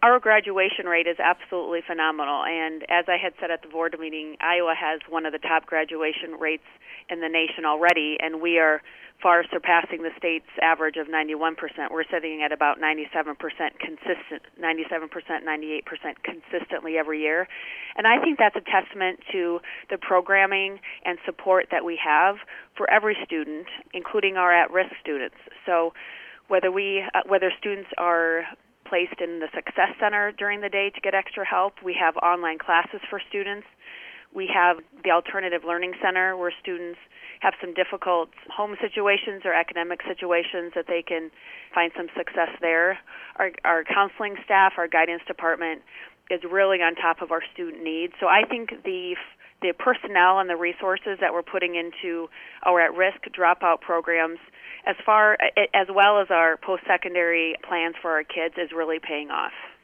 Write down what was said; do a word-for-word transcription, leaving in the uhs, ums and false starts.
Our graduation rate is absolutely phenomenal, and as I had said at the board meeting, Iowa has one of the top graduation rates in the nation already, and we are far surpassing the state's average of ninety-one percent. We're sitting at about ninety-seven percent consistent, ninety-seven percent, ninety-eight percent consistently every year. And I think that's a testament to the programming and support that we have for every student, including our at-risk students. So whether we, uh, whether students are placed in the Success Center during the day to get extra help, we have online classes for students. We have the Alternative Learning Center where students have some difficult home situations or academic situations that they can find some success there. Our, our counseling staff, our guidance department is really on top of our student needs. So I think the the personnel and the resources that we're putting into our at-risk dropout programs, as far as well as our post-secondary plans for our kids, is really paying off.